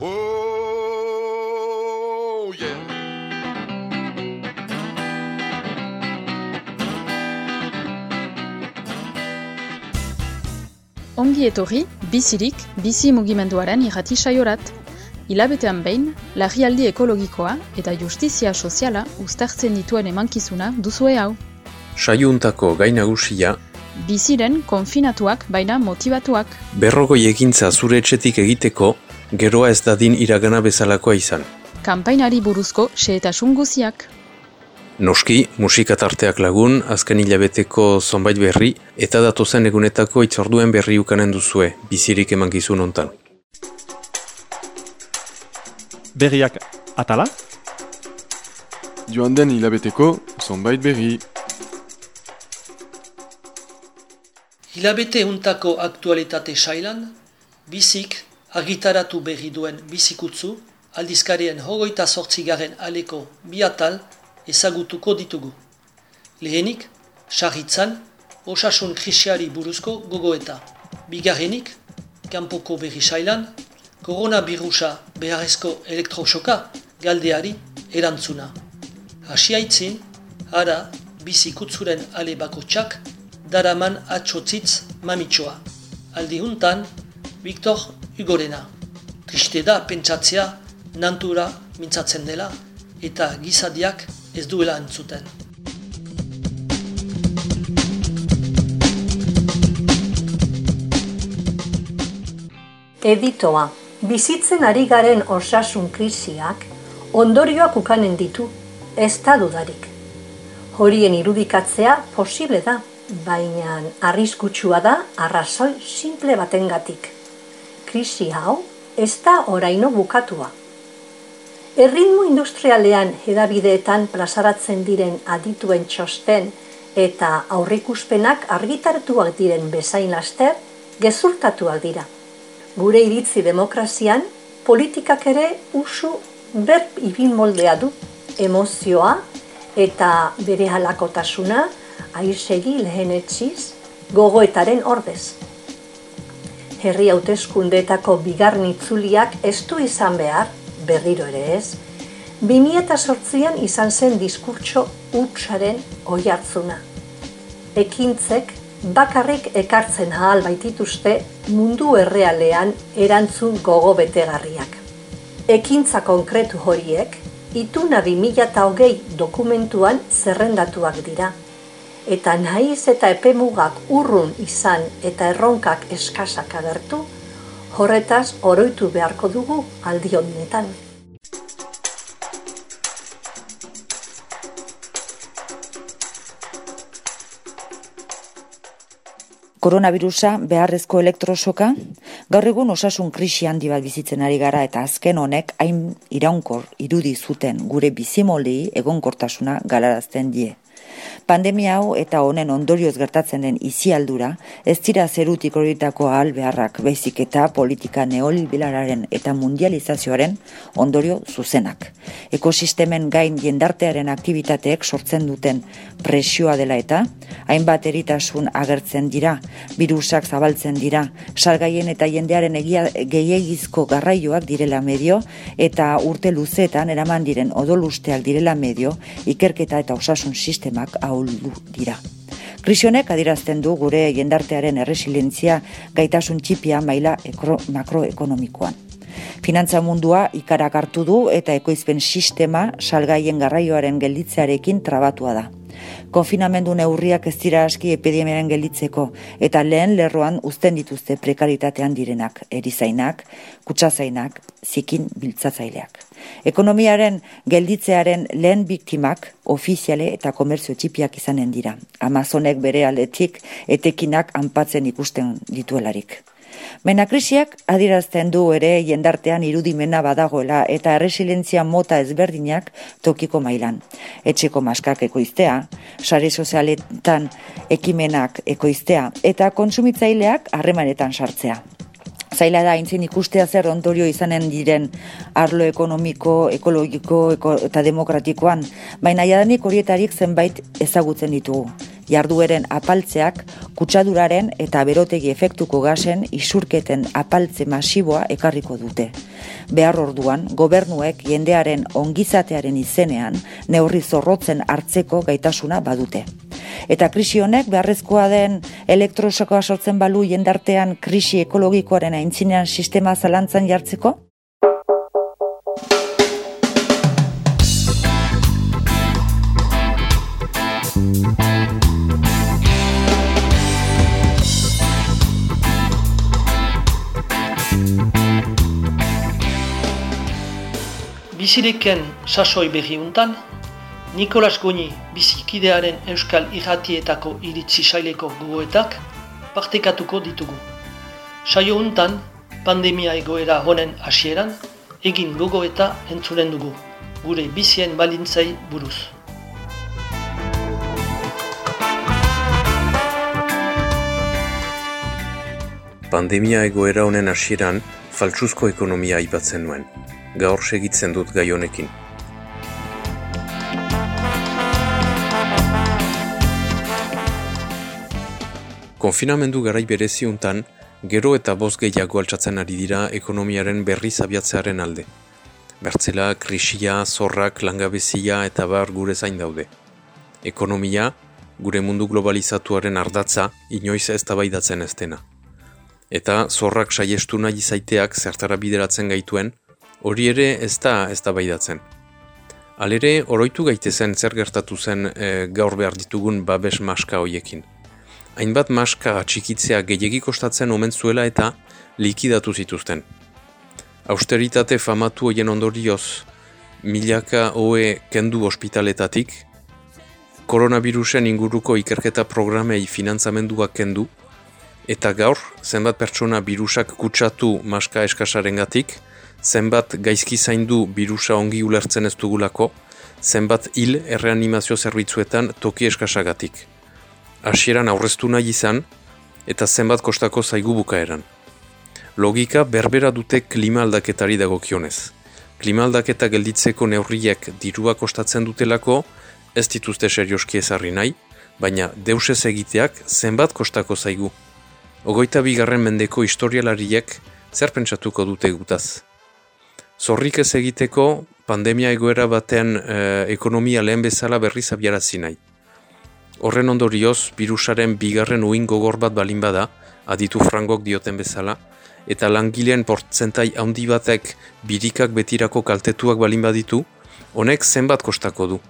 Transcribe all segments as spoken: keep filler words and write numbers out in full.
Oh, yeah. Ongi etorri, bizirik, bizi mugimenduaren irrati saiorat. Hilabetean behin, larrialdi ekologikoa eta justizia soziala uztartzen dituen emankizuna duzue hau. Saiuntako gai nagusia, biziren konfinatuak baina motibatuak. berrogoi ekintza zure etxetik egiteko, geroa ez dadin iragana bezalakoa izan. Kanpainari buruzko xehetasun guziak. Noski, musika tarteak lagun, azken hilabeteko zonbait berri, eta datozen egunetako itzorduen berri ukanen duzue, bizirik emankizun hontan. Berriak atala? Joan den hilabeteko zonbait berri. Hilabete untako aktualitate sailan, bizik argitaratu berri duen bizikutzu, aldizkarien hogeita zortzigaren aleko bi atal ezagutuko ditugu. Lehenik, sarritzan, osasun krisiari buruzko gogoeta. Bigarrenik, kanpoko berri sailan, koronavirusa beharrezko elektrosoka galdeari erantzuna. Hasiaitzin, ara bizikutzuren ale bakotxak daraman atxotzitz mamitsoa. Aldi huntan, Victor Hugorena. Triste da pentsatzea nantura mintzatzen dela eta gizadiak ez duela entzuten. Editoa, bizitzen ari garen osasun krisiak ondorioak ukanen ditu, ez da dudarik. Horien irudikatzea posible da, baina arriskutsua da arrazoi simple batengatik. Krisi hau ez da oraino bukatua. Erritmo industrialean hedabideetan plazaratzen diren adituen txosten eta aurreikuspenak argitaratuak diren bezain laster gezurtatuak dira. Gure iritzi demokrazian, politikak ere usu berb ibin moldea du, emozioa eta bere halakotasuna aizegi lehenetsiz gogoetaren ordez. Herri hauteskundeetako bigarren itzuliak ez du izan behar, berriro ere ez, bi mila zortzian izan zen diskurtso hutsaren oihartzuna. Ekintzek bakarrik ekartzen ahal baitituzte mundu errealean erantzun gogo betegarriak. Ekintza konkretu horiek, Ituna bi mila hogei dokumentuan zerrendatuak dira, eta nahiz eta epemugak urrun izan eta erronkak eskasak agertu, horretaz oroitu beharko dugu aldi honetan. Koronavirusa beharrezko elektrosoka, gaur egun osasun krisi handi bat bizitzen ari gara eta azken honek hain iraunkor irudi zuten gure bizimoldei egonkortasuna galarazten die. Pandemia hau eta honen ondorioz gertatzen den izialdura, ez dira zerutik horietako ahal beharrak, baizik eta politika neoliberalaren eta mundializazioaren ondorio zuzenak. Ekosistemen gain jendartearen aktibitateek sortzen duten presioa dela eta, hainbat eritasun agertzen dira, birusak zabaltzen dira, salgaien eta jendearen egia gehiegizko garraioak direla medio, eta urte luzeetan eraman diren odolusteak direla medio, ikerketa eta osasun sistemak ahuldu dira. Krisionek adirazten du gure jendartearen erresilientzia gaitasun txipia maila makroekonomikoan. Finantza mundua ikarak hartu du eta ekoizpen sistema salgaien garraioaren gelditzearekin trabatua da. Konfinamendu neurriak ez dira aski epidemiaren gelditzeko eta lehen lerroan uzten dituzte prekaritatean direnak, erizainak, kutsazainak, zikin biltzatzaileak. Ekonomiaren gelditzearen lehen biktimak ofiziale eta komertzio txipiak izanen dira. Amazonek bere aldetik etekinak anpatzen ikusten dituelarik. Baina krisiak adierazten du ere jendartean irudimena badagoela eta erresilientzia mota ezberdinak tokiko mailan. Etxeko maskak ekoiztea, sare sozialetan ekimenak ekoiztea eta kontsumitzaileak harremanetan sartzea. Zaila da aintzin ikustea zer ondorio izanen diren arlo ekonomiko, ekologiko eko, eta demokratikoan, baina jadanik horietarik zenbait ezagutzen ditugu. Jardueren apaltzeak kutsaduraren eta berotegi efektuko gasen isurketen apaltze masiboa ekarriko dute. Behar orduan, gobernuek jendearen ongizatearen izenean neurri zorrotzen hartzeko gaitasuna badute. Eta krisi honek beharrezkoa den elektrosokoa sortzen balu jendartean krisi ekologikoaren aintzinean sistema zalantzan jartzeko? Biziriken sasoi berri untan, Nikolas Goñi bizikidearen Euskal Irratietako iritzi saileko gogoetak partekatuko ditugu. Saio untan, pandemia egoera honen hasieran, egin gogoeta entzulen dugu, gure bizien balintzei buruz. Pandemia egoera honen hasieran, faltsuzko ekonomia aipatzen nuen. Gaur segitzen dut gai honekin. Konfinamendu garai bereziuntan, gero eta bost gehiago altxatzen ari dira ekonomiaren berriz abiatzearen alde. Bertzela, krisia, zorrak, langabezia eta bar gure zain daude. Ekonomia, gure mundu globalizatuaren ardatza, inoiz eztabaidatzen ez dena. Eta zorrak saiestu nahi izaiteak zertara bideratzen gaituen, hori ere ez da eztabaidatzen. Halere, oroitu gaitezen zer gertatu zen e, gaur behar ditugun babes maska hoiekin. Hainbat maska atxikitzea gehiegi kostatzen omen zuela eta likidatu zituzten. Austeritate famatu hoien ondorioz, milaka ohe kendu ospitaletatik, koronavirusen inguruko ikerketa programei finantzamenduak kendu, eta gaur, zenbat pertsona birusak kutsatu maska eskasarengatik, zenbat gaizki zaindu birusa ongi ulertzen ez dugulako, zenbat hil erreanimazio zerbitzuetan toki eskasagatik. Hasieran aurreztu nahi izan, eta zenbat kostako zaigu bukaeran. Logika berbera dute klima aldaketari dagokionez. Klima aldaketa gelditzeko neurriek dirua kostatzen dutelako, ez dituzte serioski ezarri nahi, baina deusez egiteak zenbat kostako zaigu. Ogoita bigarren mendeko historialariek zer pentsatuko dute gutaz. Zorrik ez egiteko, pandemia egoera batean e, ekonomia lehen bezala berriz abiarazi nahi. Horren ondorioz, birusaren bigarren uin gogor bat balin bada, aditu frangok dioten bezala, eta langileen portzentai handi batek birikak betirako kaltetuak balin baditu, honek zenbat kostako du.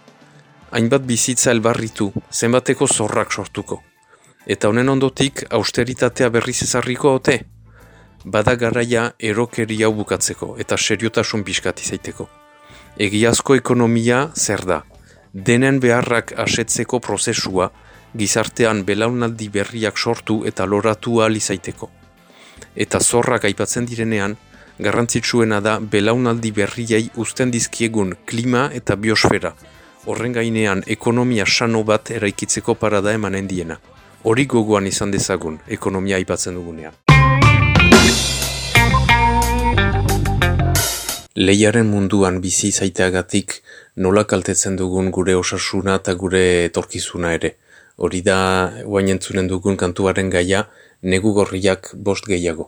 Hainbat bizitza elbarritu, zenbateko zorrak sortuko. Eta honen ondotik, austeritatea berriz ezarriko ote? Bada garaia erokeri hau bukatzeko eta seriotasun pixkat izaiteko. Egiazko ekonomia zer da? Denen beharrak asetzeko prozesua, gizartean belaunaldi berriak sortu eta loratu ahal izaiteko. Eta zorrak aipatzen direnean, garrantzitsuena da belaunaldi berriei uzten dizkiegun klima eta biosfera, horren gainean ekonomia sano bat eraikitzeko parada emanen diena. Hori gogoan izan dezagun ekonomia aipatzen dugunean. Lehiaren munduan bizi izaiteagatik nola kaltetzen dugun gure osasuna eta gure etorkizuna ere. Hori da guain entzunen dugun kantuaren gaia, negu gorriak bost gehiago.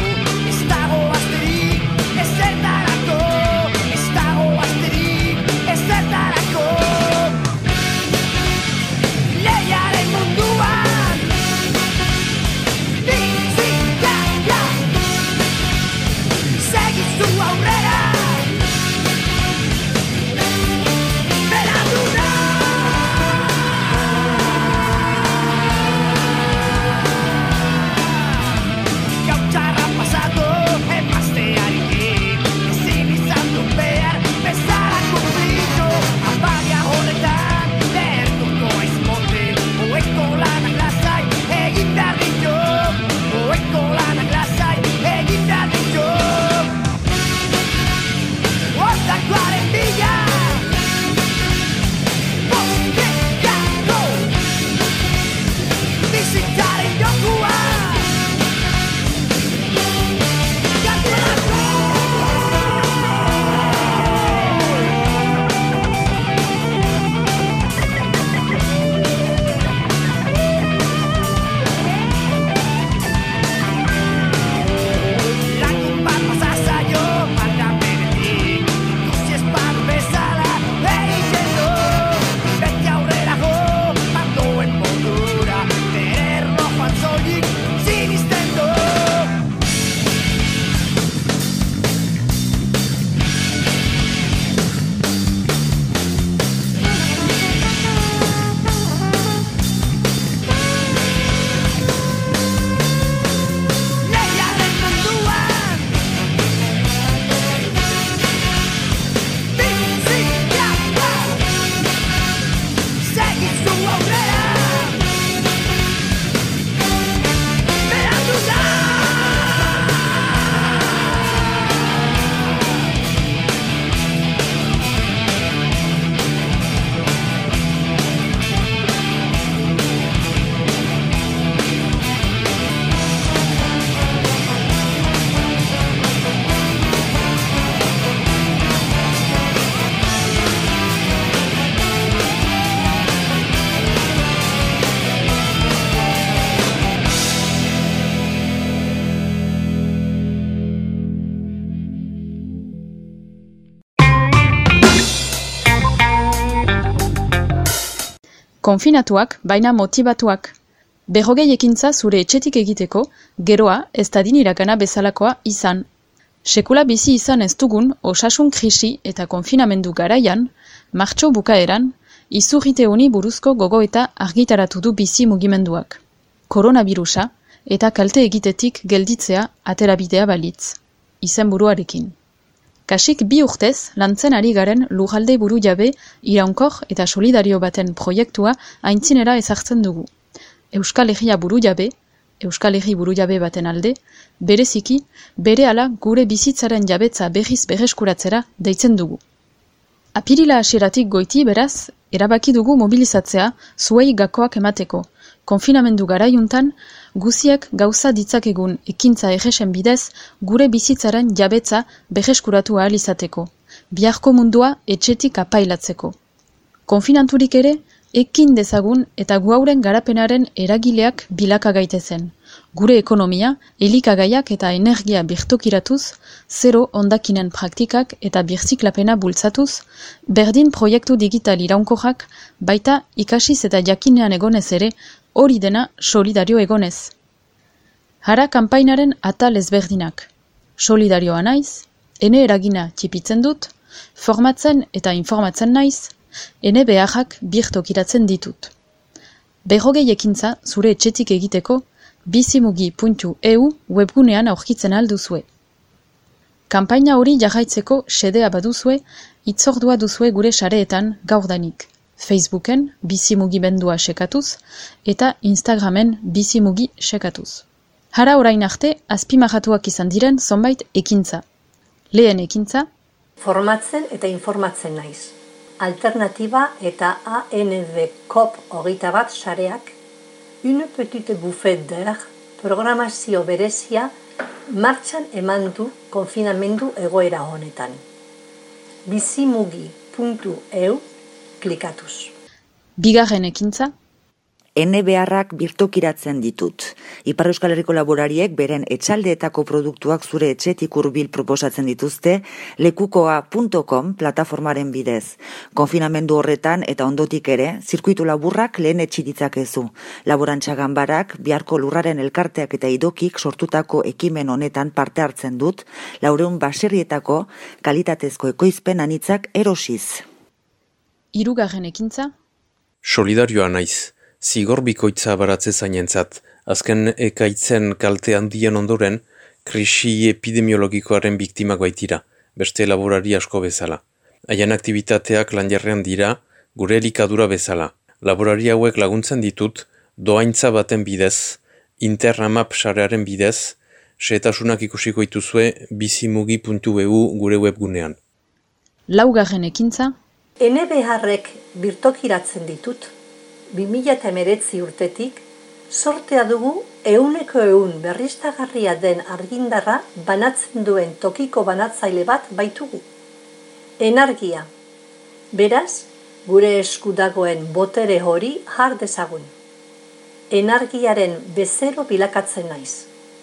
Ez Konfinatuak, baina motibatuak. Berrogei ekintza zure etxetik egiteko, geroa ez dadin irakana bezalakoa izan. Sekula bizi izan ez dugun osasun krisi eta konfinamendu garaian, martxo bukaeran, izurrite honi buruzko gogoeta argitaratu du bizi mugimenduak. Koronavirusa eta kalte egitetik gelditzea aterabidea balitz, izenburuarekin. Kasik bi urtez lantzen ari garen lurralde buru jabe iraunkor eta solidario baten proiektua aintzinera ezartzen dugu. Euskal Herria buru jabe, Euskal Herri buru jabe baten alde, bereziki, berehala gure bizitzaren jabetza berriz berreskuratzera deitzen dugu. Apirila hasieratik goiti beraz, erabaki dugu mobilizatzea zuei gakoak emateko. Konfinamendu garaiuntan, guziek gauza ditzakegun ekintza erresen bidez gure bizitzaren jabetza berreskuratu ahal izateko, biharko mundua etxetik apailatzeko. Konfinanturik ere, ekin dezagun eta guauren garapenaren eragileak bilaka gaitezen. Gure ekonomia, elikagaiak eta energia birtokiratuz, zero ondakinen praktikak eta birziklapena bultzatuz, berdin proiektu digital iraunkorrak, baita ikasiz eta jakinean egonez ere, hori dena solidario egonez. Hara kanpainaren atal ezberdinak. Solidarioa naiz, ene eragina txipitzen dut, formatzen eta informatzen naiz, ene beharrak birtokiratzen ditut. Berrogei ekintza zure etxetik egiteko bizimugi puntu e u webgunean aurkitzen alduzue. Kanpaina hori jarraitzeko xedea baduzue, itzordua duzue gure sareetan gaurdanik. Facebooken bizimugimendua sekatuz eta Instagramen bizimugi sekatuz. Hara orain arte azpimarratuak izan diren zonbait ekintza. Lehen ekintza, formatzen eta informatzen naiz. Alternatiba eta A N D COP hogeita bat sareak, une petite bouffée d'air, programazio berezia martxan eman du konfinamendu egoera honetan. bizimugi puntu e u klikatuz. Bigarren ekintza, ene beharrak birtokiratzen ditut. Ipar Euskal Herriko laborariek beren etxaldeetako produktuak zure etxetik hurbil proposatzen dituzte lekukoa puntu com plataformaren bidez. Konfinamendu horretan eta ondotik ere, zirkuitu laburrak lehen etxi ditzakezu. Laborantza ganbarak, biharko lurraren elkarteak eta idokik sortutako ekimen honetan parte hartzen dut, laureun baserrietako kalitatezko ekoizpen anitzak erosiz. Hirugarren ekintza, Solidarioa naiz. Zigor bikoitza baratze zainentzat, azken ekaitzen kalte handien ondoren, krisi epidemiologikoaren biktimak baitira, beste laborari asko bezala. Haien aktivitateak lanjarrean dira, gure elikadura bezala. Laborari hauek laguntzen ditut, doaintza baten bidez, Interramap sarearen bidez, xehetasunak ikusiko ituzue bizimugi puntu e u gure webgunean. Laugarren ekintza, Ene beharrek birtokiratzen ditut, bi mila hemeretzi urtetik, sortea dugu euneko eun berriztagarria den argindarra banatzen duen tokiko banatzaile bat baitugu. Energia. Beraz, gure esku dagoen botere hori har dezagun. Energiaren bezero bilakatzen naiz.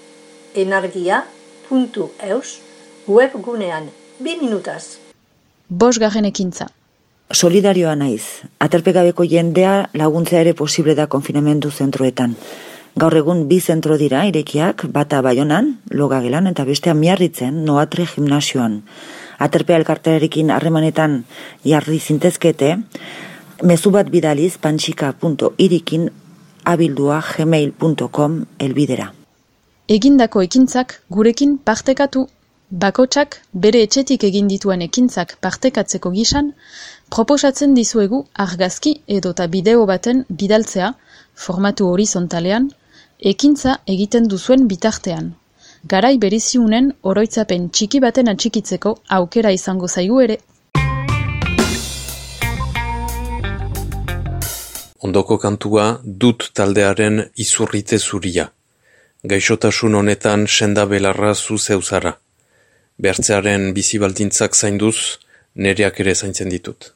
Energia puntu e u webgunean bi minutaz. bosgarren ekintza, Solidarioa naiz. Aterpegabeko jendea laguntzea ere posible da konfinamendu zentroetan. Gaur egun bi zentro dira irekiak, bata Baionan, Logagelan eta bestea Miarritzen, Noatre gimnasioan. Aterpea elkartearekin harremanetan jarri zintezkete, mezu bat bidaliz pantxika puntu irikin abildua gmail puntu com elbidera. egindako ekintzak gurekin partekatu. Bakotsak bere etxetik egin dituen ekintzak partekatzeko gisan, Proposatzen dizuegu argazki edota bideo baten bidaltzea, formatu horizontalean, ekintza egiten duzuen bitartean. Garai bereziunen oroitzapen txiki baten atxikitzeko aukera izango zaigu ere. Ondoko kantua dut taldearen izurrite zuria. Gaixotasun honetan senda belarra zu zeuzara. Behartzearen bizi baldintzak zainduz, nereak ere zaintzen ditut.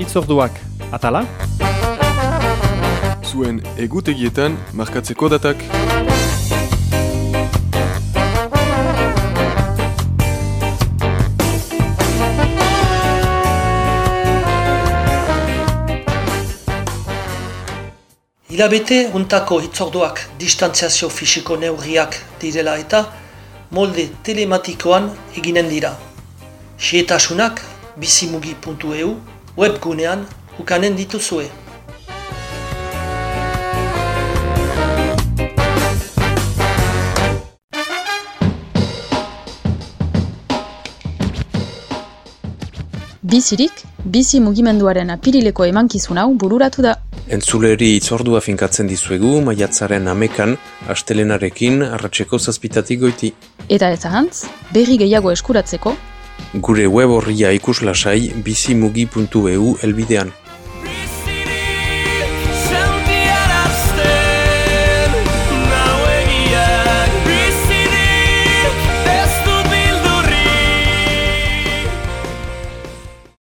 hitzorduak atala? Zuen egutegietan markatzeko datak. Hilabete untako hitzorduak distantziazio fisiko neurriak direla eta molde telematikoan eginen dira. Xehetasunak bizimugi puntu e u webgunean ukanen dituzue. Bizirik, bizi mugimenduaren apirileko emankizun hau bururatu da. Entzuleri hitzordua finkatzen dizuegu maiatzaren hamekan astelenarekin arratseko zazpitatik goiti. Eta ez ahantz, berri gehiago eskuratzeko gure web horria ikuslasai bizimugi puntu e u helbidean.